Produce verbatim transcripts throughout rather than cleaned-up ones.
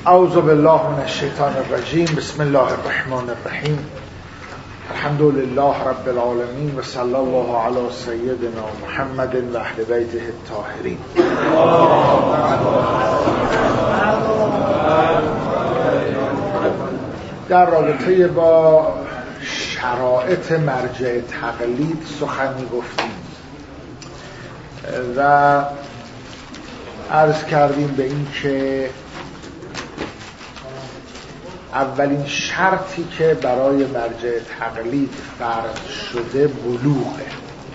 اعوذ بالله من الشیطان الرجیم. بسم الله الرحمن الرحیم. الحمد لله رب العالمین و صلی الله علی سیدنا محمد و اهل بیته الطاهرین. در رابطه با شرایط مرجع تقلید سخنی گفتیم و عرض کردیم به این که اولین شرطی که برای مرجع تقلید فرض شده بلوغه.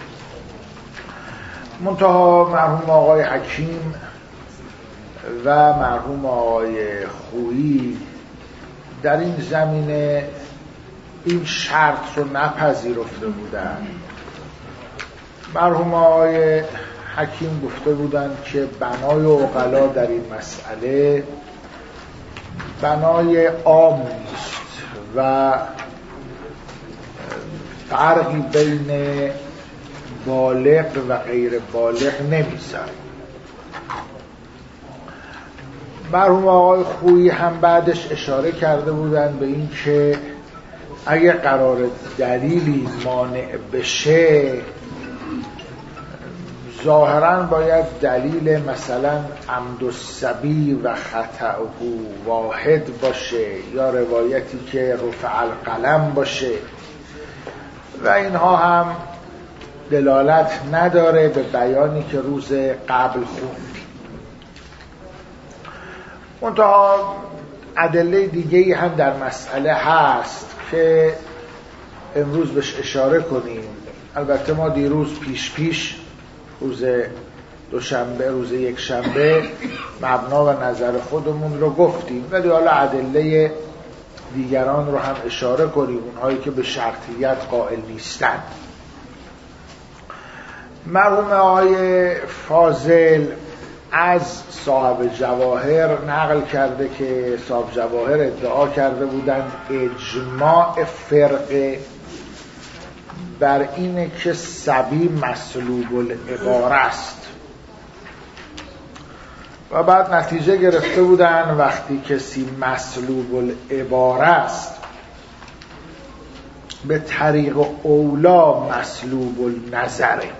منتها مرحوم آقای حکیم و مرحوم آقای خویی در این زمینه این شرط رو نپذیرفته بودن. مرحوم آقای حکیم گفته بودند که بنای عقلا در این مسئله بنای عام نیست و فرقی بین بالغ و غیر بالغ نمی‌ذاره. مرحوم آقای خویی هم بعدش اشاره کرده بودند به این که اگه قرار دلیلی مانع بشه ظاهراً باید دلیل مثلا عمد الصبی و خطأه واحد باشه یا روایتی که رفع القلم باشه و اینها هم دلالت نداره به بیانی که روز قبل خوندیم. منتها ادله دیگه‌ای هم در مسئله هست که امروز بهش اشاره کنیم. البته ما دیروز پیش پیش روز دوشنبه روز یک شنبه مبنا و نظر خودمون رو گفتیم، ولی حالا ادله دیگران رو هم اشاره کنیم، اونهایی که به شرطیت قائل نیستند. مرحوم آقای فاضل از صاحب جواهر نقل کرده که صاحب جواهر ادعا کرده بودند اجماع فرقه بر اینه که صبی مسلوب العباره است و بعد نتیجه گرفته بودن وقتی کسی مسلوب العباره است به طریق اولا مسلوب النظره.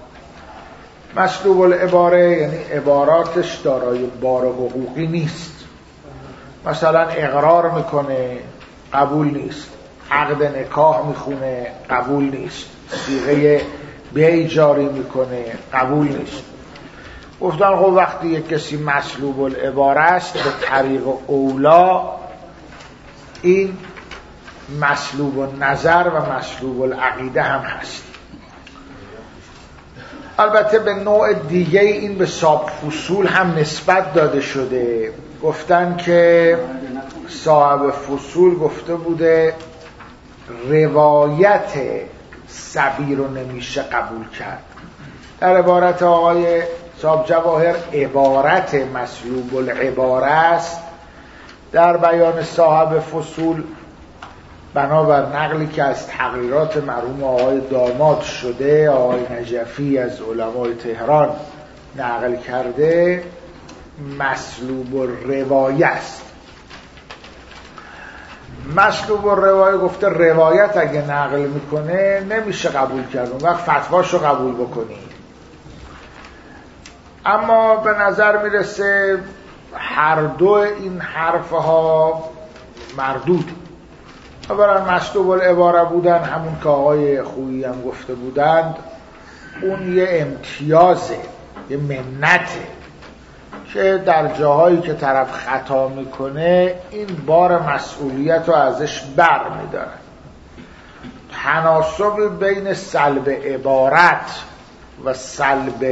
مسلوب العباره یعنی عباراتش دارای بار حقوقی نیست. مثلا اقرار میکنه قبول نیست، عقد نکاح میخونه قبول نیست، صیغه بیع جاری میکنه قبول نیست. گفتن خب وقتی یک کسی مسلوب العباره است به طریق اولا این مسلوب النظر و مسلوب العقیده هم هست. البته به نوع دیگه این به صاحب فصول هم نسبت داده شده. گفتن که صاحب فصول گفته بوده روایت صبی رو نمیشه قبول کرد. در عبارت آقای صاحب جواهر عبارت مسلوب العباره است. در بیان صاحب فصول بنابر نقلی که از تقریرات مرحوم آقای داماد شده، آقای نجفی از علمای تهران نقل کرده، مسلوب الروایه است. مسلوب الروایه گفته روایت اگه نقل میکنه نمیشه قبول کرد، اون وقت فتواشو قبول بکنی. اما به نظر میرسه هر دو این حرفها مردود. اولا مسلوب العباره بودن همون که آقای خویی هم گفته بودند، اون یه امتیازه، یه منته که در جاهایی که طرف خطا میکنه این بار مسئولیت رو ازش بر میدارن. تناسب بین سلب عبارت و سلب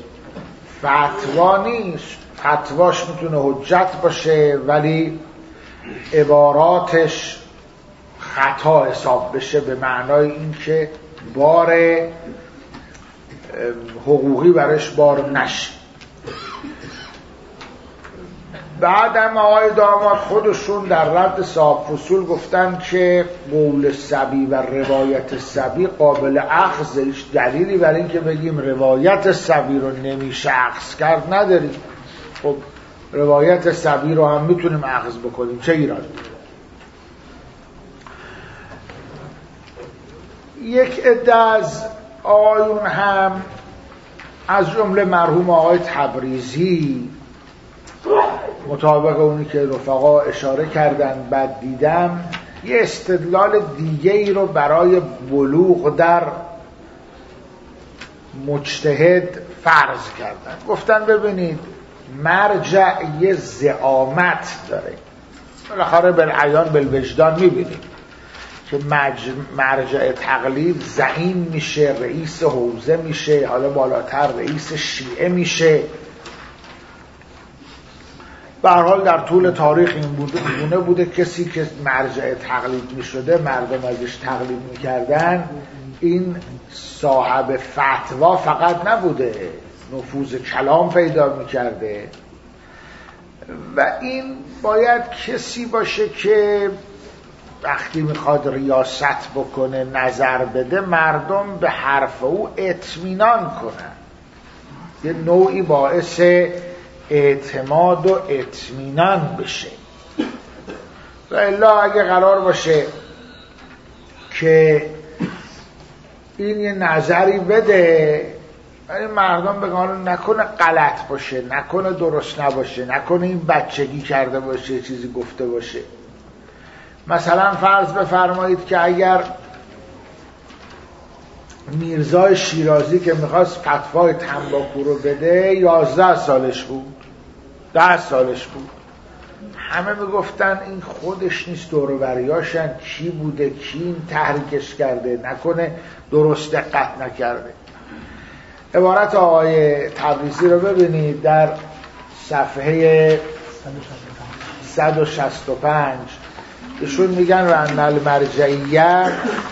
فتوا نیست. فتواش میتونه حجت باشه ولی عباراتش خطا حساب بشه، به معنای این که بار حقوقی برش بار نشه. بعد هم آقای داماد خودشون در رد صاحب فصول گفتن که قول صبی و روایت صبی قابل اخذ، هیچ دلیلی برای این که بگیم روایت صبی رو نمیشه اخذ کرد نداریم. خب روایت صبی رو هم میتونیم اخذ بکنیم، چه ایرادی؟ یک عده از آیون هم از جمله مرحوم آقای تبریزی مطابق اونی که رفقا اشاره کردن بعد دیدم یه استدلال دیگه ای رو برای بلوغ در مجتهد فرض کردن. گفتن ببینید مرجع یه زعامت داره، بالاخره بالعیان بالوجدان میبینید که مرجع تقلید زعیم میشه، رئیس حوزه میشه، حالا بالاتر رئیس شیعه میشه. به هر حال در طول تاریخ این بوده بوده بوده کسی که مرجع تقلید میشده، مردم ازش تقلید میکردن، این صاحب فتوا فقط نبوده، نفوذ کلام پیدا میکرده و این باید کسی باشه که وقتی میخواد ریاست بکنه، نظر بده، مردم به حرف او اطمینان کنن، یه نوعی باعث اعتماد و اطمینان بشه. و الا اگه قرار باشه که این یه نظری بده ولی مردم بگن نکنه غلط باشه، نکنه درست نباشه، نکنه این بچگی کرده باشه، چیزی گفته باشه. مثلا فرض بفرمایید که اگر میرزای شیرازی که میخواست فتوای تنباکو رو بده یازده سالش بود، ده سالش بود، همه میگفتن این خودش نیست، دور و بریاشن، کی بوده، کی این تحریکش کرده، نکنه درست دقت نکرده. عبارت آقای تبریزی رو ببینید در صفحه صد و شصت و پنج. ایشون میگن و ان المرجعیه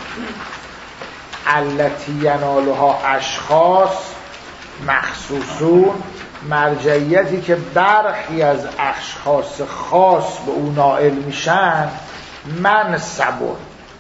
التی ینالها اشخاص مخصوصون، مرجعیتی که برخی از اشخاص خاص به او نائل میشن، منصبون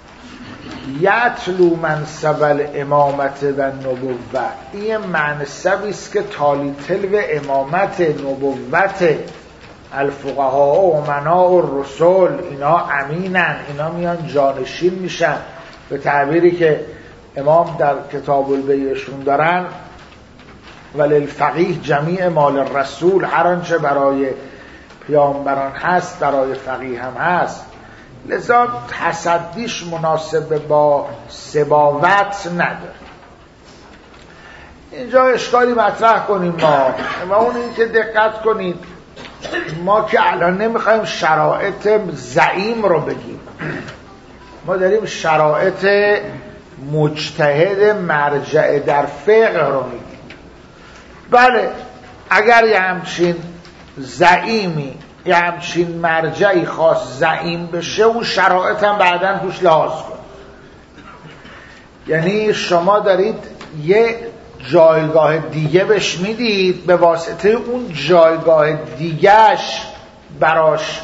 یتلو منصب الامامت و نبوت، این منصبی است که تالی تلو امامت، نبوت، الفقهاء و امنا و رسول، اینا امینن، اینا میان جانشین میشن. به تعبیری که امام در کتاب البیعشون دارن، وللفقیه جمیع مال الرسول، هر آنچه برای پیامبران هست برای فقیه هم هست. لذا تصدیش مناسب با سباوت نداره. اینجا اشکالی مطرح کنیم ما و اون این که دقت کنید، ما که الان نمیخوایم شرایط زعیم رو بگیم، ما داریم شرایط مجتهد مرجع در فقه رو میگیم. بله اگر یه همچین زعیمی، یه همچین مرجعی خاص زعیم بشه، اون شرایط هم بعداً توش لحاظ کن. یعنی شما دارید یه جایگاه دیگه بهش میدید، به واسطه اون جایگاه دیگهش براش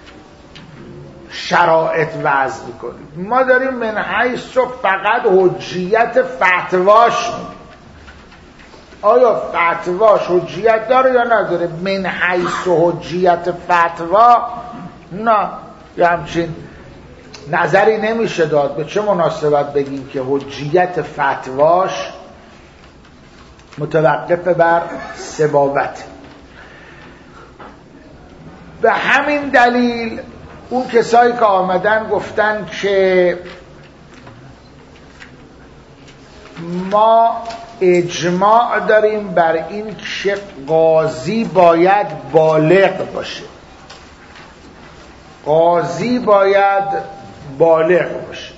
شرایط وضع میکنید. ما داریم من حیث و فقط حجیت فتواش میدیم. آیا فتواش حجیت داره یا نداره؟ من حیث و حجیت فتوا نه، یه همچین نظری نمیشه داد. به چه مناسبت بگیم که حجیت فتواش متوقف بر سباوت؟ به همین دلیل اون کسایی که آمدن گفتن که ما اجماع داریم بر این که قاضی باید بالغ باشه، قاضی باید بالغ باشه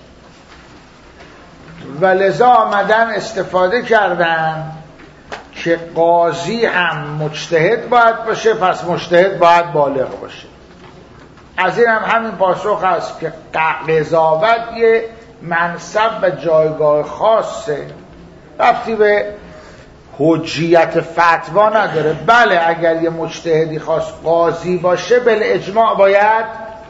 و لذا آمدن استفاده کردن که قاضی هم مجتهد باید باشه، پس مجتهد باید بالغ باشه. از این هم همین پاسخ هست که قضاوت یه منصب و جایگاه خاصه، ربطی به حجیت فتوا نداره. بله اگر یه مجتهدی خاص قاضی باشه بالاجماع باید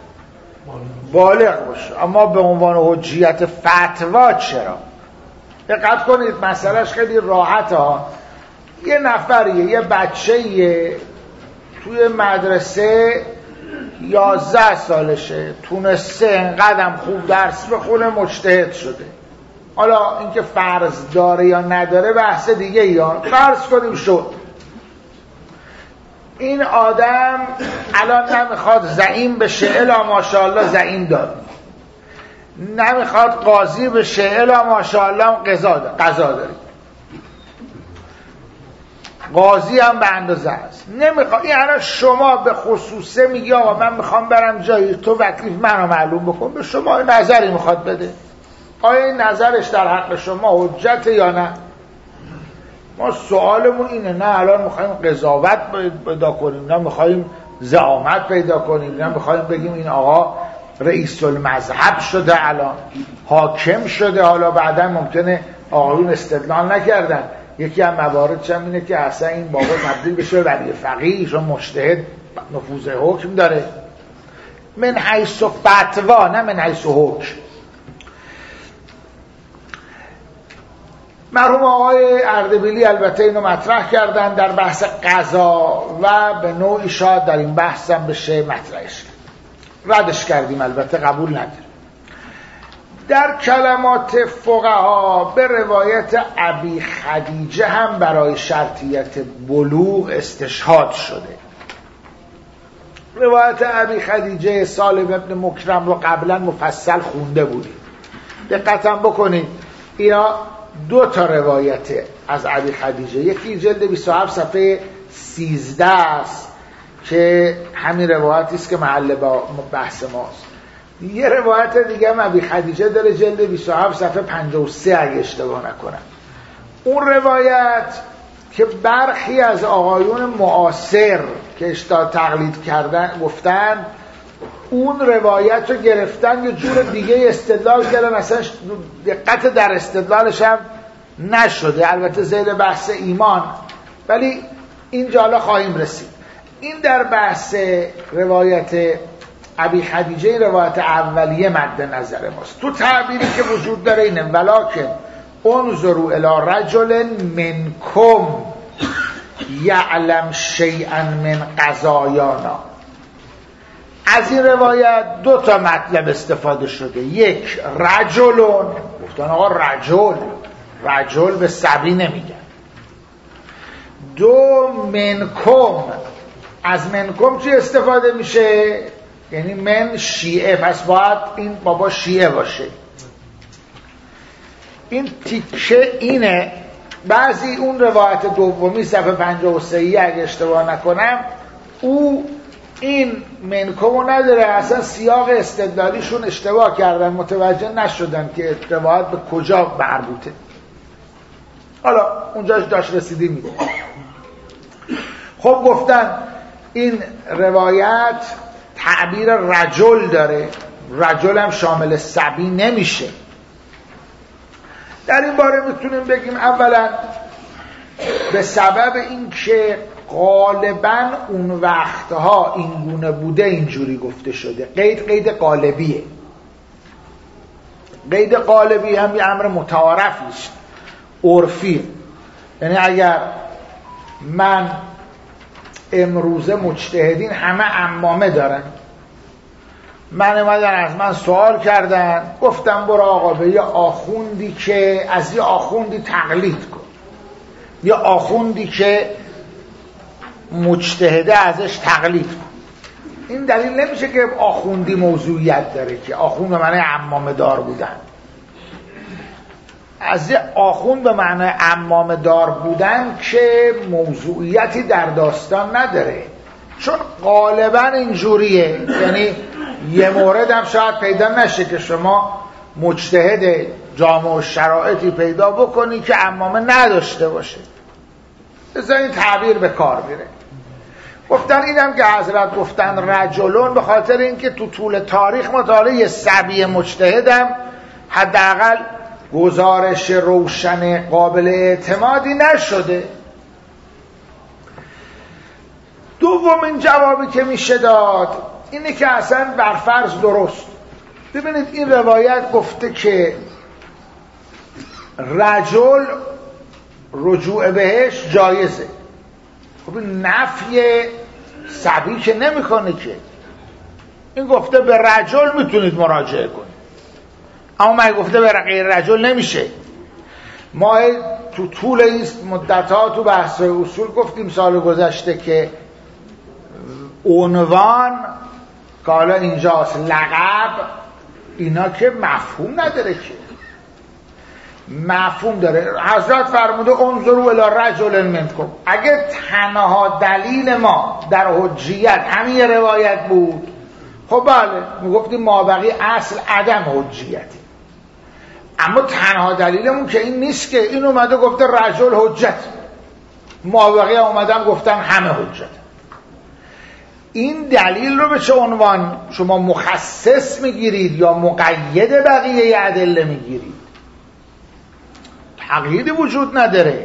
بالغ باشه، اما به عنوان حجیت فتوا چرا؟ دقت کنید مسئلهش خیلی راحته ها. یه نفریه، یه بچه‌یه توی مدرسه یازده سالشه، تونسته انقدرم خوب درس بخونه مجتهد شده. حالا اینکه فرض داره یا نداره بحث دیگه، یا فرض کنیم شد. این آدم الان نمیخواد زعیم بشه، الا ماشاءالله زعیم داره، نمیخواد قاضی بشه، الا ماشاءالله قضا داره، قاضی هم به اندازه است. نمیخواد، یعنی شما به خصوصه میگی آقا من میخوام برم جایی، تو تکلیف منو معلوم بکن، به شما نظری میخواد بده، آیا این نظرش در حق شما حجته یا نه؟ ما سوالمون اینه، نه الان میخوایم قضاوت پیدا کنیم، نه میخوایم زعامت پیدا کنیم، نه میخوایم بگیم این آقا رئیس المذهب شده، الان حاکم شده، حالا بعدا ممکنه آقایون استدلال نکردن یکی از مواردش هم اینه که اصلا این بابا تبدیل بشه ولی فقیه، چون مجتهد نفوذ حکم داره، من حیث فتوا نه من حیث حکم. مرحوم آقای اردبیلی البته اینو مطرح کردن در بحث قضا و به نوعی شاید در این بحث هم بشه مطرحش، ردش کردیم، البته قبول نداریم. در کلمات فقها به روایت ابی خدیجه هم برای شرطیت بلوغ استشهاد شده. روایت ابی خدیجه سالم ابن مکرم رو قبلا مفصل خونده بودیم، دقتم بکنید. اینا دو تا روایت از ابی خدیجه، یکی جلد بیست و هفت صفحه سیزده است که همین روایتی است که محل بحث ماست. یه روایت دیگه هم ابی خدیجه داره جلد بیست و هفت صفحه پنجاه و سه اگه اشتباه نکنم. اون روایت که برخی از آقایون معاصر که اشتاد تقلید کردن گفتن اون روایت رو گرفتن یه جور دیگه استدلال کردن، اصلا دقت در استدلالش هم نشده، البته زیر بحث ایمان، ولی اینجا حالا خواهیم رسید. این در بحث روایت ابی خدیجه، این روایت اولیه مد نظر ماست. تو تعبیری که وجود داره اینه ولکن انظروا الی رجل منکم یعلم شیئا من قضایانا. از این روایت دو تا مطلب استفاده شده، یک رجلون، گفتن آقا رجل، رجل به صبی نمیگن. دو منکم، از منکم چی استفاده میشه؟ یعنی من شیعه، پس باید این بابا شیعه باشه. این تیکه اینه. بعضی اون روایت دومی صفحه پنجاه و سه اگه اشتباه نکنم، او این منکمو نداره، اصلا سیاق استدلالیشون اشتباه کردن، متوجه نشدن که روایت به کجا مربوطه. حالا اونجاش داشت رسیدیم میده. خب گفتن این روایت تعبیر رجل داره، رجل هم شامل صبی نمیشه. در این باره میتونیم بگیم اولا به سبب اینکه غالبا اون وقتها این گونه بوده اینجوری گفته شده. قید قید غالبیه. قید غالبی هم یه امر متعارف نیست، عرفی. یعنی اگر من امروزه مجتهدین همه عمامه دارن، من اومدن از من سوال کردن، گفتم برو آقا به یه آخوندی که از یه آخوندی تقلید کن، یه آخوندی که مجتهده ازش تقلید کن. این دلیل نمیشه که آخوندی موضوعیت داره، که آخوند به معنی عمامه دار بودن. از یه آخوند به معنی عمامه دار بودن که موضوعیتی در داستان نداره، چون غالبا اینجوریه. یعنی یه مورد هم شاید پیدا نشه که شما مجتهد جامع و شرایطی پیدا بکنی که عمامه نداشته باشه، بذار این تعبیر به کار میره. گفتن اینم که حضرت گفتن رجلون به خاطر اینکه تو طول تاریخ مطالعه صبی مجتهدم حداقل گزارش روشن قابل اعتمادی نشده. دومین جوابی که میشه داد اینه که اصلا برفرض درست. ببینید این روایت گفته که رجل رجوع بهش جایزه. خب نفی صبی که نمیکنه که. این گفته به رجل میتونید مراجعه کنید، اما من گفته به غیر رجل نمیشه. ما تو طول این مدت ها تو بحث اصول گفتیم سال گذشته که عنوان که حالا اینجاست لقب، اینا که مفهوم نداره که. مفهوم داره. حضرت فرموده انظروا الی رجل منکم. اگه تنها دلیل ما در حجیت همین روایت بود، خب بله میگفتیم مابقی اصل عدم حجیتی. اما تنها دلیلمون که این نیست که این اومده گفته رجل حجت، مابقی اومدن گفتن همه حجت. این دلیل رو به چه عنوان شما مخصص میگیرید یا مقید بقیه ادله میگیرید؟ تقییدی وجود نداره.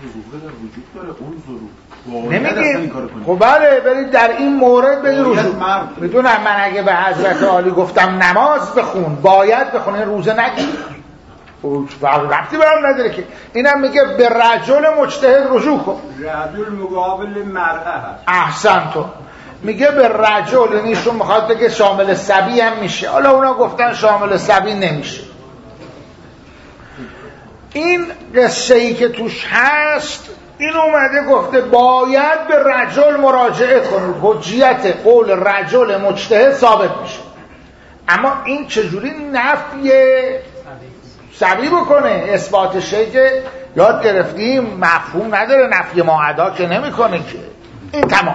نمیگید خب بله برید در این مورد به این رجوع. میدونم من اگه به حضرت عالی گفتم نماز بخون باید بخون، این روزه نگیر، ربطی برام نداره که. اینم میگه به رجل مجتهد رجوع کن. رجل مقابل مرأه هست. احسن تو میگه به رجل، یعنی ایشون میخواد بگه شامل صبی هم میشه. حالا اونا گفتن شامل صبی نمیشه. این قصه ای که توش هست این اومده گفته باید به رجل مراجعه کنید، حجیت قول رجل مجتهد ثابت میشه. اما این چجوری نفی صبی بکنه؟ اثباتشه که یاد گرفتیم مفهوم نداره، نفی معدا که نمیکنه که. این تمام.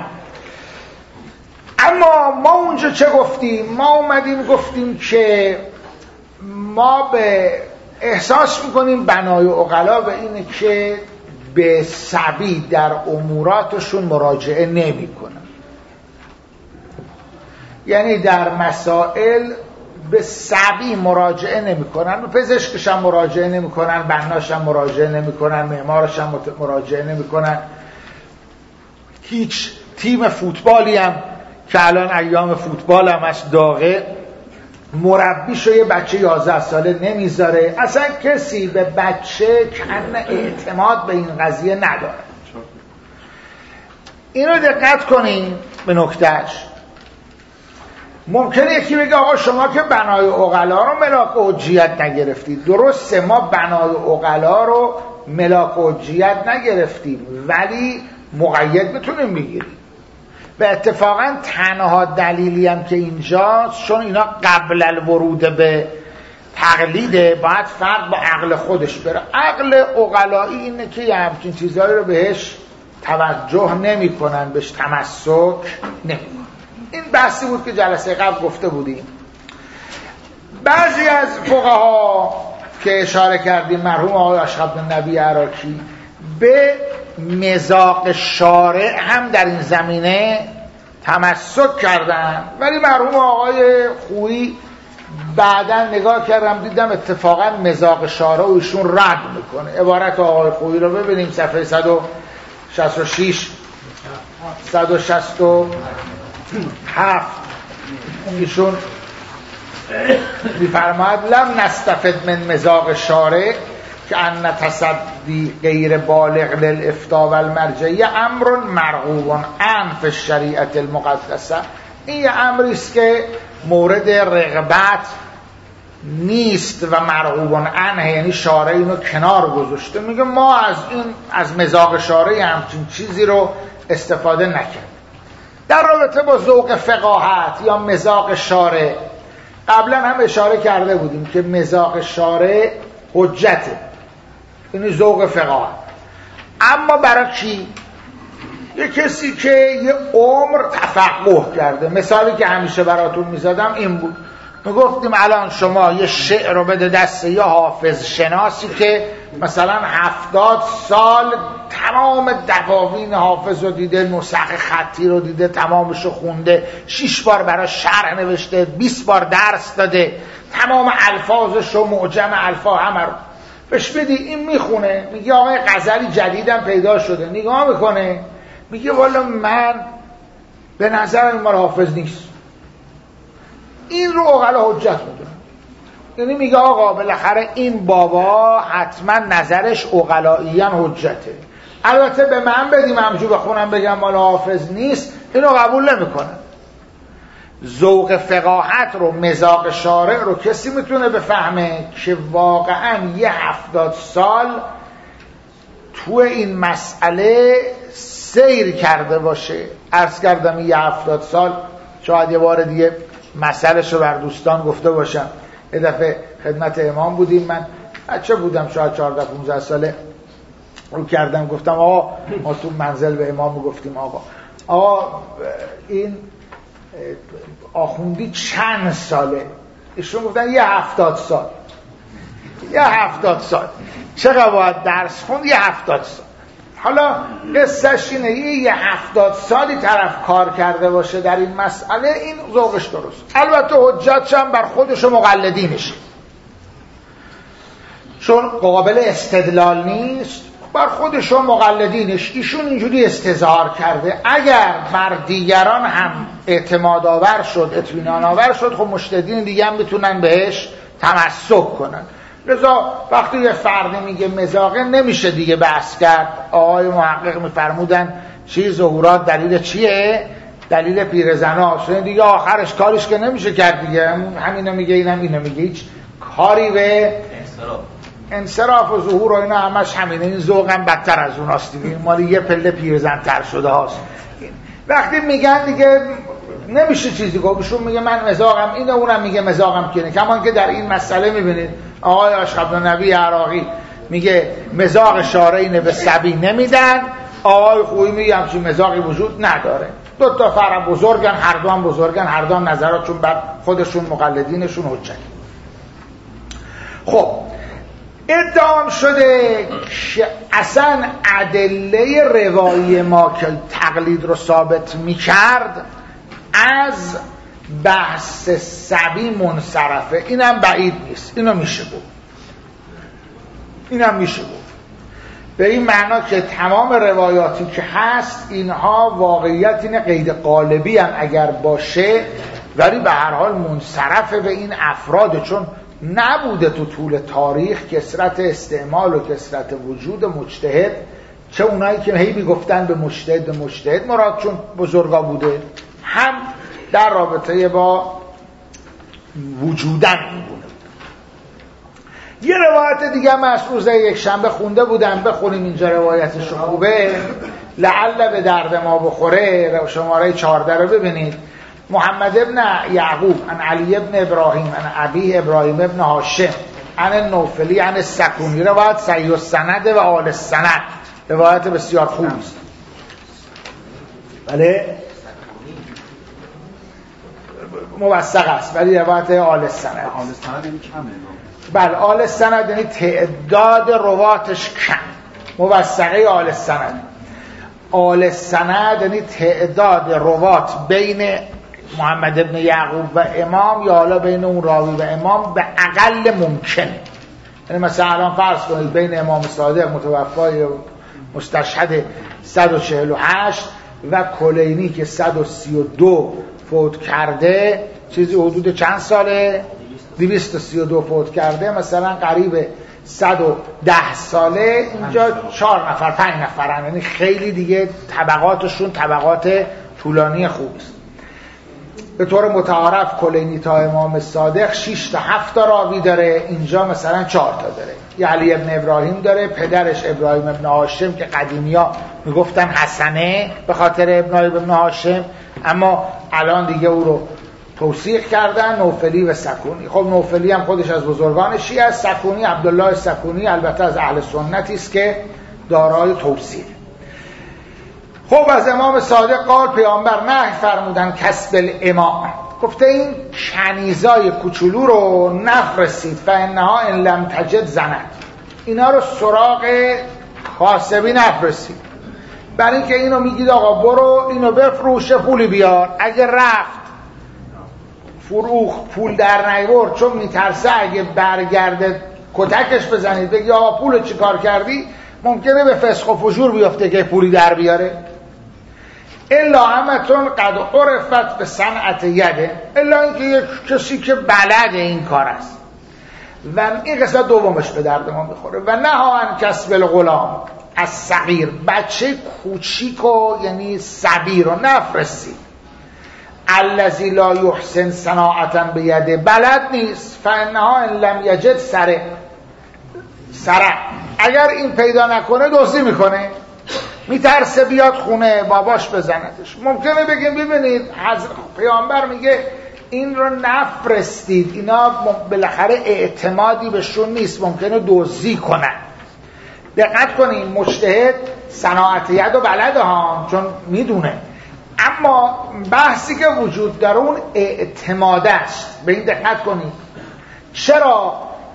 اما ما اونجا چه گفتیم؟ ما اومدیم گفتیم که ما به احساس میکنیم بنای عقلا به اینه که به صبی در اموراتشون مراجعه نمی کنن. یعنی در مسائل به صبی مراجعه نمی کنن، به پزشکش هم مراجعه نمی کنن، بناش هم مراجعه نمی کنن، معمارش هم مراجعه نمی کنن، هیچ تیم فوتبالی هم که الان ایام فوتبال هم از داغه مربیشو یه بچه یازده ساله نمیذاره. اصلا کسی به بچه کن اعتماد به این قضیه نداره. اینو دقت کنین به نکتهش. ممکنه یکی بگه آقا شما که بنای عقلا رو ملاک حجیت نگرفتید. درسته ما بنای عقلا رو ملاک حجیت نگرفتیم، ولی مقید میتونیم بگیریم. به اتفاقا تنها دلیلی هم که اینجاست چون اینا قبل الورود به تقلیده، باید فرد با عقل خودش بره. عقل عقلایی اینه که یه همچین چیزهایی رو بهش توجه نمی کنن، بهش تمسک نمی کنن. این بحثی بود که جلسه قبل گفته بودیم. بعضی از فقها که اشاره کردیم، مرحوم آقای اشرف بن نبی عراقی، به مذاق شارع هم در این زمینه تمسک کردن، ولی مرحوم آقای خویی بعدا نگاه کردم دیدم اتفاقا مذاق شارع و ایشون رد میکنه. عبارت آقای خویی رو ببینیم صفحه صد و شصت و شش صد و شصت و هفت. ایشون میفرماید لم نستفد من مذاق شارع که ان تصدی غیر بالغ للافتاء والمرجعیه امر مرغوب عنه فی الشریعه المقدسه. این یه امری است که مورد رغبت نیست و مرغوب عنه، یعنی شارع اینو کنار گذاشته. میگه ما از این از مذاق شارع همچین چیزی رو استفاده نکرد. در رابطه با ذوق فقاهت یا مذاق شارع قبلا هم اشاره کرده بودیم که مذاق شارع حجته، این ذوق فقاهت. اما برای کی؟ یه کسی که یه عمر تفقه کرده. مثالی که همیشه براتون میزدم این بود، میگفتیم الان شما یه شعر رو بده دست یه حافظ شناسی که مثلا هفتاد سال تمام دواوین حافظ رو دیده، نسخ خطی رو دیده، تمامش رو خونده، شش بار برای شرح نوشته، بیست بار درس داده، تمام الفاظش رو معجم الفاظ همه رو بهش بدی، این میخونه، میگه آقای غزلی جدیدم پیدا شده، نگاه میکنه میگه والا من به نظر این مال حافظ نیست. این رو عقلا حجت میدونه. یعنی میگه آقا بالاخره این بابا حتما نظرش عقلاییان حجته. البته به من بدیم همجور بخونم بگم مال حافظ نیست، اینو قبول نمیکنن. ذوق فقاهت رو، مذاق شارع رو کسی میتونه بفهمه که واقعا یه هفتاد سال تو این مسئله سیر کرده باشه. عرض کردم یه هفتاد سال، شاید یه بار دیگه مسئله‌ش رو بر دوستان گفته باشم. یه دفعه خدمت امام بودیم، من بچه بودم شاید چهارده پانزده ساله، رو کردم گفتم آقا، ما تو منزل به امام گفتیم آقا آقا این آخوندی چند ساله؟ ایشون گفتن یه هفتاد سال. یه هفتاد سال چقدر باید درس خوند؟ یه هفتاد سال. حالا قصه‌ش اینه یه هفتاد سالی طرف کار کرده باشه در این مسئله، این ذوقش درست. البته حجتش هم بر خودش و مقلدینش، چون قابل استدلال نیست، بر خودش و مقلدینش. ایشون اینجوری استظهار کرده، اگر بر دیگران هم اعتماد آور شد، اطمینان آور شد، خب مجتهدین دیگه هم میتونن بهش تمسک کنن. لذا وقتی یه فردی میگه مذاقه، نمیشه دیگه بحث کرد. آقای محقق میفرمودن چی ظهورات دلیل چیه؟ دلیل پیرزناست. دیگه آخرش کارش که نمیشه کرد دیگه، همینو میگه اینم اینو میگه، هیچ کاری به انصراف انصراف و ظهور و اینا همش همینه. این ذوق هم بدتر از اوناست دیگه، مالی یه پله پیرزن تر شده هاست. وقتی میگن دیگه نمیشه چیزی گفت. ایشون میگه من مذاقم اینه، اونم میگه مذاقم کنه. کمان که در این مسئله میبینید آقای اشرف‌النبی عراقی میگه مذاق شارعین به صبی نمیدن، آقای خویی میگه همچین مذاقی وجود نداره. دو تا فرع بزرگن، هر دو هم بزرگن، هر دو هم نظراتشون بر خودشون مقلدینشون حجت. خب ادعام شده که اصلا ادله روایی ما که تقلید رو ثابت میکرد از بحث صبی منصرفه. اینم بعید نیست، اینو میشه گفت، اینم میشه گفت به این معنا که تمام روایاتی که هست اینها واقعیت اینه، قید قالبی هم اگر باشه ولی به هر حال منصرفه به این افراد، چون نبوده تو طول تاریخ کثرت استعمال و کثرت وجود مجتهد، چه اونایی که هی میگفتن به مجتهد مجتهد مراد چون بزرگا بوده، هم در رابطه با وجودن میبونه. یه روایت دیگه من از روز یک شنبه خونده بودم، بخونیم اینجا روایتش خوبه لعل به درد ما بخوره. شماره چهارده رو ببینید. محمد ابن یعقوب عن علی ابن ابراهیم عن ابی ابراهیم ابن هاشم عن النوفلی عن السکونی. روایت صحیح السند و آل السند، روایت بسیار خوبی است. بله موثق است ولی روایت آل السند. آل السند یعنی کمه. بله آل السند یعنی تعداد رواتش کم. موثقه آل السند. آل السند یعنی تعداد روات بین محمد ابن یعقوب و امام یا حالا بین اون راوی و امام به اقل ممکن. یعنی مثلا الان فرض کنید بین امام صادق متوفای مستشهد صد و چهل و هشت و کلینی که صد و سی و دو فوت کرده، چیزی حدود چند ساله؟ دویست و سی و دو فوت کرده، مثلا قریب صد و ده ساله. اینجا چهار نفر پنج نفرن، یعنی خیلی دیگه طبقاتشون طبقات طولانی خوبی است. به طور متعارف کلینی تا امام صادق شش تا هفت تا راوی داره، اینجا مثلا چهار تا داره. یه علی ابن ابراهیم داره، پدرش ابراهیم ابن هاشم که قدیمیا میگفتن حسنه به خاطر ابراهیم ابن هاشم، اما الان دیگه او رو توثیق کردن، نوفلی و سکونی. خب نوفلی هم خودش از بزرگان شیعه است. سکونی عبدالله سکونی البته از اهل سنتی است که دارای توثیق. خب از امام صادق قال پیامبر نهی فرمودن کسب الامام، گفته این کنیزای کوچولو رو نفرستید، فانها ان لم تجد زنت، اینا رو سراغ کاسبی نفرستید، برای اینکه اینو میگید آقا برو اینو بفروش پولی بیار، اگه رفت فروخ پول در نیورد چون میترسه اگه برگرده کتکش بزنید بگی آقا پول چی کار کردی، ممکنه به فسق و فجور بیفته که پولی در بیاره. الا همتون قد عرفت به صنعت یده، الا اینکه یک کسی که بلد این کار است. و این قصه دومش به درد ما میخوره. و نهان کسب الغلام، از صغیر، بچه کوچیک و یعنی صبی رو نفرستید. الذی لا یحسن صناعتا بیده، بلد نیست. فانها ان لم یجد سرق سرق، اگر این پیدا نکنه دزدی میکنه، میترسه بیاد خونه باباش بزندش. ممکنه بگیم ببینید حضرت پیامبر میگه این رو نفرستید، اینا بالاخره اعتمادی بهشون نیست، ممکنه دزدی کنن. دقت کنید مجتهد صناعت ید و بلده ها، چون میدونه، اما بحثی که وجود داره اون اعتماد است. به این دقت کنید. چرا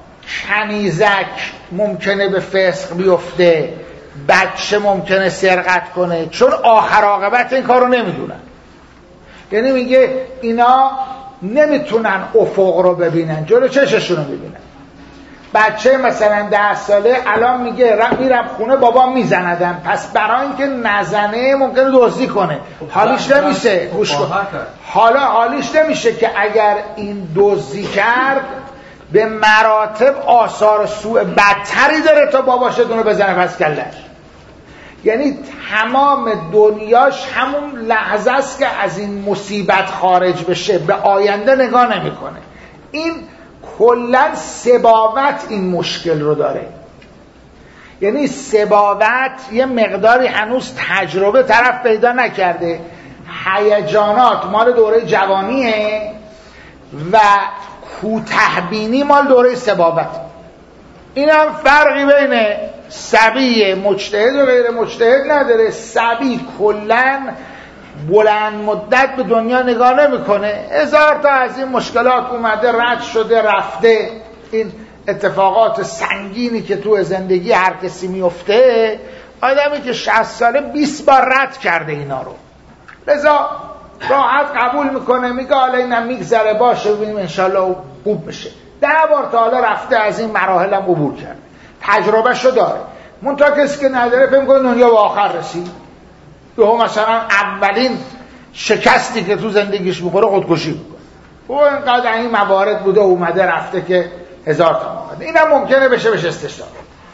کنیزک ممکنه به فسق بیفته، بچه ممکنه سرقت کنه؟ چون آخر عاقبت این کارو نمیدونن. یعنی میگه اینا نمیتونن افق رو ببینن، جلو چششون رو ببینن. بچه مثلا ده ساله الان میگه میرم خونه بابا میزندن، پس برای اینکه نزنه ممکنه دزدی کنه. حالیش نمیشه گوش کن. حالا حالیش نمیشه که اگر این دزدی کرد به مراتب آثار سوء بدتری داره تا باباش دونه بزنه پس کلش. یعنی تمام دنیاش همون لحظه است که از این مصیبت خارج بشه، به آینده نگاه نمیکنه. این کلا سباوت این مشکل رو داره. یعنی سباوت یه مقداری هنوز تجربه طرف پیدا نکرده، هیجانات مال دوره جوانیه و کوته‌بینی مال دوره سباوت. این هم فرقی بین صبی مجتهد و غیر مجتهد نداره. صبی کلن بلند مدت به دنیا نگاه نمیکنه، هزار تا از این مشکلات اومده رد شده رفته. این اتفاقات سنگینی که تو زندگی هر کسی میفته، آدمی که شصت ساله بیست بار رد کرده اینا رو، لذا راحت قبول میکنه، میگه حالا اینم میگذره، باشه ببینیم انشالله خوب بشه. ده بار تا حالا رفته، از این مراحل هم عبور کرده، تجربه شو داره. منتها کسی که نداره فکر میکنه دنیا به آخر رسید، یا مثلا اولین شکستی که تو زندگیش میخوره خودکشی میکنه. و اینقدر این موارد بوده اومده رفته که هزار تا موارد. اینم ممکنه بشه بشه استثنا.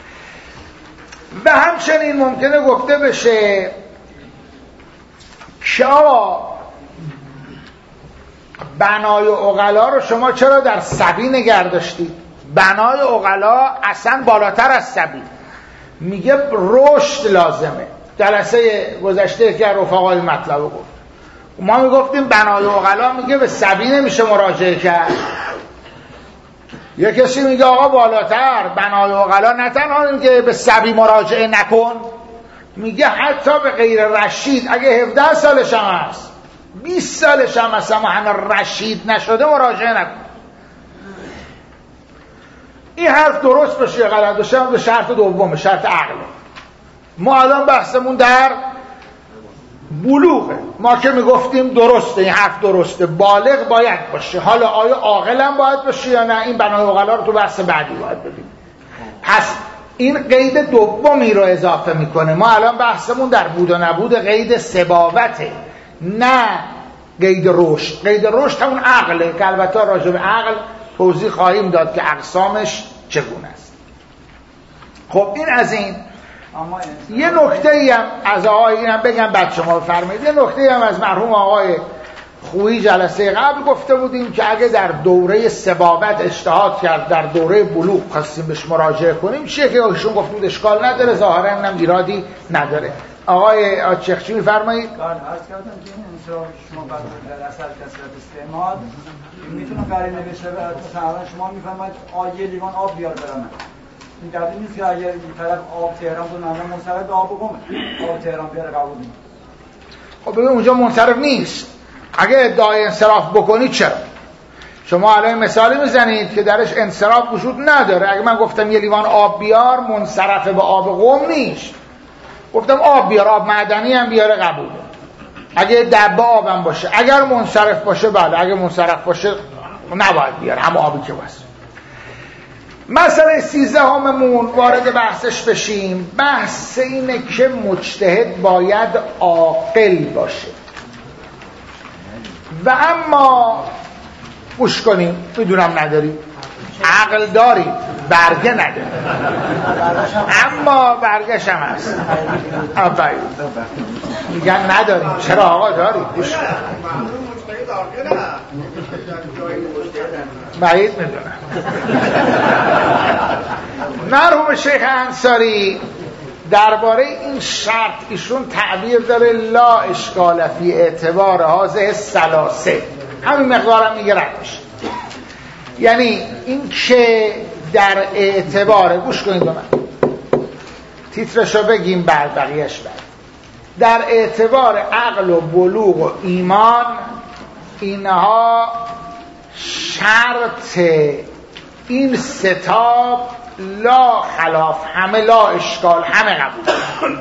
و همچنین ممکنه گفته بشه که آقا بنای عقلا رو شما چرا در صبی نگه داشتید؟ بنای عقلا اصلا بالاتر از صبی. میگه رشد لازمه. جلسه گذشته که رفقای مطلب گفت، ما میگفتیم بنای عقلا میگه به صبی نمیشه مراجعه کرد. یه کسی میگه آقا بالاتر بنای عقلا نه تنها میگه به صبی مراجعه نکن، میگه حتی به غیر رشید اگه هفده سالش هم هست، بیست سالش هم هست اما همه رشید نشده مراجعه نکن. این حرف درست بشه غلط بشه به شرط دومه، شرط عقله. ما الان بحثمون در بلوغه. ما که میگفتیم درسته، این حرف درسته، بالغ باید باشه. حالا آیا عاقل هم باید باشه یا نه؟ این بنای عقلا رو تو بحث بعدی باید ببینیم. پس این قید دومی رو اضافه میکنه. ما الان بحثمون در بود و نبود قید سباوته، نه قید رشد. قید رشد همون عقله که البته راجع به عقل توضیح خواهیم داد که اقسامش چگونه است. خب این از این. یه نکته ای هم از آقای اینم بگم بعد شما بفرمایید. یه نکته ای هم از مرحوم آقای خویی جلسه قبل گفته بودیم که اگه در دوره سبابت اجتهاد کرد، در دوره بلوغ خواستیم بهش مراجعه کنیم، چیه که ایشون گفت بود اشکال نداره، ظاهرا هم ایرادی نداره. آقای آچخچی میفرمایید. بله، عرض کردم که این انشاء شما بعد در اثر کثرت استعمال میتونه قرینه بشه. مثلا شما میفرمایید آیه لیوان آب بیار برام. این دلیل نیست که اگر این طرف آب تهران رو نمیدونم منصرف به آب بگم آب تهران بیاره قبول نیست. خب ببین اونجا منصرف نیست. اگه ادعای انصراف بکنید چرا؟ شما الان مثالی میزنید که درش انصراف وجود نداره. اگه من گفتم یه لیوان آب بیار، منصرف به آب قم نیست. گفتم آب بیار، آب معدنی هم بیاره قبوله. اگه دبه آبم باشه، اگر منصرف باشه بله، اگه منصرف باشه نباید بیاره، هم آبی که باشه. مسئله سیزده هممون وارد بحثش بشیم. بحث اینه که مجتهد باید عاقل باشه. و اما گوش کنیم، میدونم نداری عقل داری، برگه نداره اما برگش هم هست. آفرین. میگن نداریم. چرا آقا داریم؟ بعید میدونم. مرحوم شیخ انصاری درباره این شرط ایشون تعبیر داره لا اشکال فی اعتبار هذه الثلاثه، همین مقدارم میگه ردش. یعنی این که در اعتبار، گوش کنید به من تیترشو بگیم بعد بقیهش بعد، در اعتبار عقل و بلوغ و ایمان اینها شرط این ستاب لا خلاف، همه لا اشکال، همه قبول.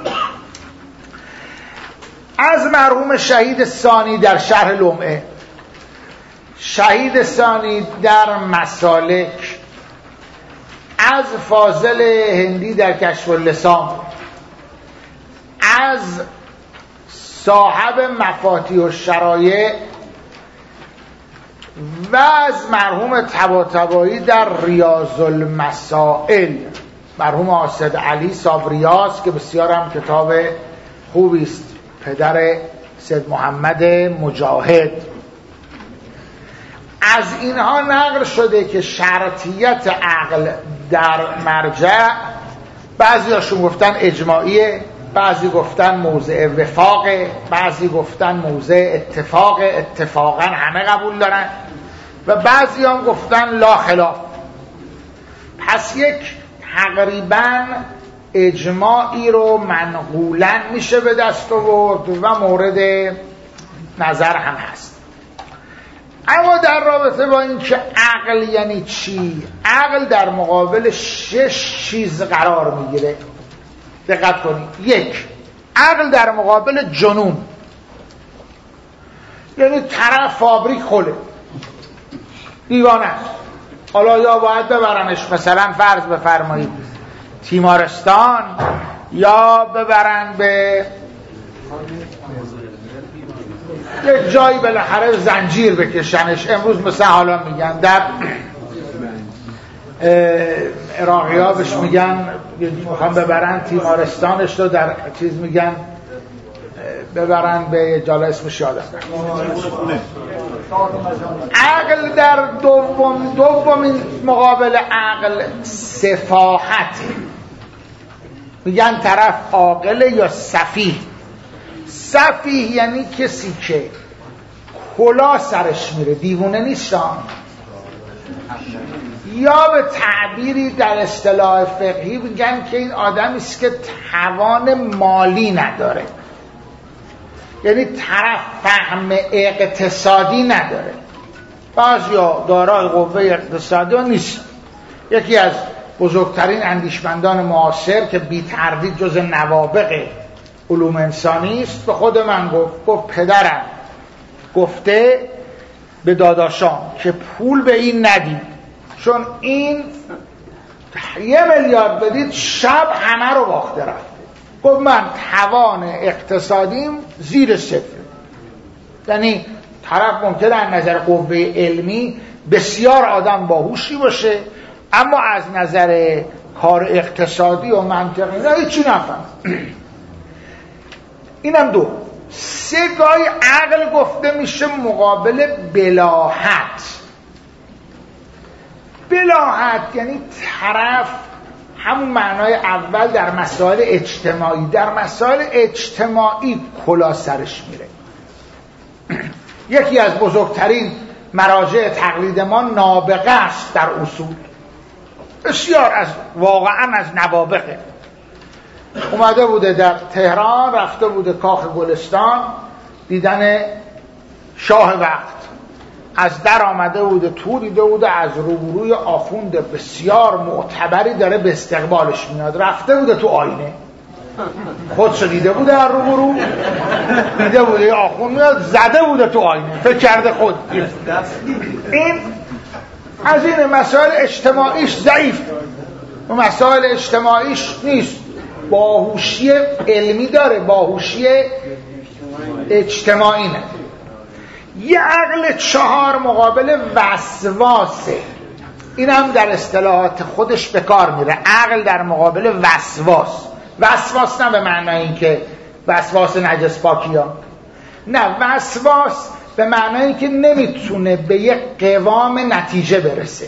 از مرحوم شهید ثانی در شرح لمعه، شهید ثانی در مسالک، از فاضل هندی در کشف اللسان، از صاحب مفاتیح الشرایع و از مرحوم طباطبایی در ریاض المسائل، مرحوم آصد علی صابریاس که بسیار هم کتاب خوبی است، پدر سید محمد مجاهد. از اینها نقل شده که شرطیت عقل در مرجع بعضی هاشون گفتن اجماعیه، بعضی گفتن موضع وفاقه، بعضی گفتن موضع اتفاق، اتفاقا همه قبول دارن، و بعضی هم گفتن لا خلاف. پس یک تقریبا اجماعی رو منقولا میشه به دست آورد و مورد نظر هم هست. اما در رابطه با این که عقل یعنی چی، عقل در مقابل شش چیز قرار میگیره. دقت کنید. یک، عقل در مقابل جنون، یعنی طرف فابریک خله، دیوانه است. حالا یا باید ببرنش مثلا فرض بفرمایید تیمارستان، یا ببرن به یک جایی بالاخره زنجیر بکشنش. امروز مثلا حالا میگن در عراقی ها بهش میگن میخوام ببرن تیمارستانش رو در چیز میگن ببرن به جالا اسمش یادم. عقل در دوم دومین مقابل عقل سفاحت، میگن طرف عاقل یا سفیه. سفیه یعنی کسی که کلا سرش میره، دیوونه نیستان، یا به تعبیری در اصطلاح فقهی میگن که این آدمی است که توان مالی نداره، یعنی طرف فهم اقتصادی نداره. بعضیا دارای قوه اقتصادی نیست. یکی از بزرگترین اندیشمندان معاصر که بی تردید جز نوابغ علوم انسانی است به خود من گفت، گفت پدرم گفته به داداشام که پول به این ندید، چون این یه میلیارد بدید شب همه رو باخته رفته. گفت من توان اقتصادیم زیر صفر. یعنی طرف ممکنه از نظر قوه علمی بسیار آدم باهوشی باشه، اما از نظر کار اقتصادی و منطقی نه هیچی نفهم. اینم دو. سه گاهی عقل گفته میشه مقابل بلاهت. بلاهت یعنی طرف همون معنای اول در مسائل اجتماعی، در مسائل اجتماعی کلا سرش میره. یکی از بزرگترین مراجع تقلید ما نابغه است در اصول، بسیار از واقعا از نوابغه. اومده بوده در تهران، رفته بوده کاخ گلستان دیدن شاه وقت، از در آمده بوده تو دیده بوده از روبروی آخوند بسیار معتبری داره به استقبالش میاد. رفته بوده تو آینه، خودشو دیده بوده در روبرو، دیده بوده یه آخوند میاد، زده بوده تو آینه، فکر کرده خود. این از این مسائل اجتماعیش ضعیف و مسائل اجتماعیش نیست. باهوشی علمی داره، باهوشی اجتماعی نه. یه عقل چهار مقابل وسواسه. این هم در اصطلاحات خودش به کار میره. عقل در مقابل وسواس. وسواس نه به معنای این که وسواس نجس پاکی ها، نه، وسواس به معنای این که نمیتونه به یک قوام نتیجه برسه.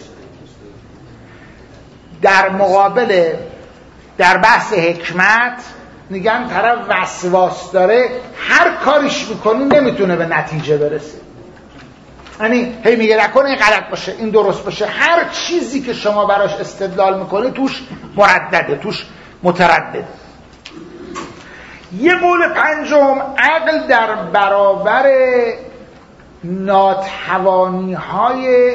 در مقابل در بحث حکمت میگن طرف وسواس داره، هر کاریش میکنی نمیتونه به نتیجه برسه. یعنی هی میگه نکنه این غلط باشه، این درست باشه. هر چیزی که شما براش استدلال میکنی توش مردده، توش متردد. یه قول پنجم، عقل در برابر ناتوانی های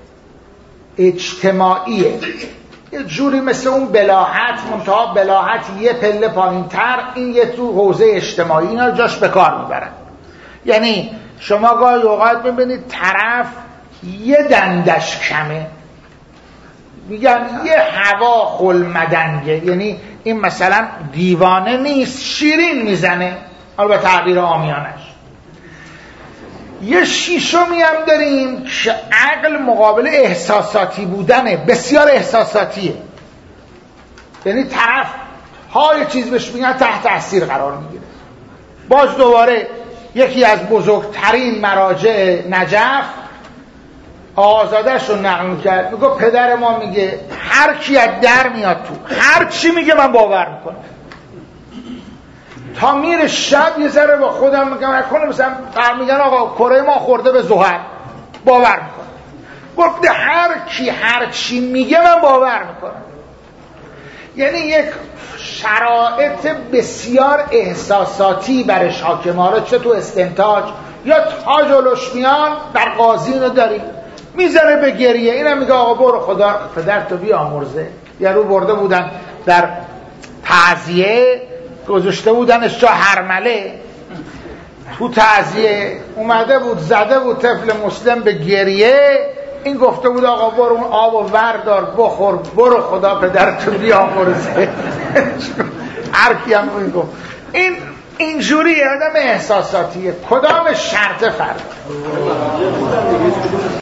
اجتماعیه. یه جوری مثل اون بلاحت، منتها بلاحت یه پله پایین تر، این یه تو حوزه اجتماعی، اینا جاش به کار میبرن. یعنی شما گاهی اوقات میبینید طرف یه دندش کمه، میگن یه هوا خلمدنگه، یعنی این مثلا دیوانه نیست، شیرین میزنه، حالا به تعبیر عامیانش. یه شیشمی هم داریم که عقل مقابل احساساتی بودنه، بسیار احساساتیه. یعنی طرف های چیز بهش میگن تحت تاثیر قرار میگیره. باز دوباره یکی از بزرگترین مراجع نجف آزادش رو نقل میکرد، میگه پدر ما میگه هر کی از در میاد تو هر چی میگه من باور میکنم. تا میره شب یه ذره با خودم میگم نکنه مثلا میگن آقا کره ما خورده به زحل، باور میکنم. گفته هر کی هر چی میگه من باور میکنم. یعنی یک شرایط بسیار احساساتی برش حاکمه. حالا چه تو استنتاج یا تا جلوش میان در قاضی اینو داریم، میزنه به گریه. اینم میگه آقا برو خدا پدر تو بیامرزه. یه رو برده بودن در تعزیه، گذاشته بودنش جا هرمله، تو تعزیه اومده بود زده بود طفل مسلم به گریه. این گفته بود آقا برو اون آب و وردار بخور، برو خدا پدرتو بیامرزه. هر کی هم این گفت. این اینجوری آدم احساساتیه. کدام شرط فرق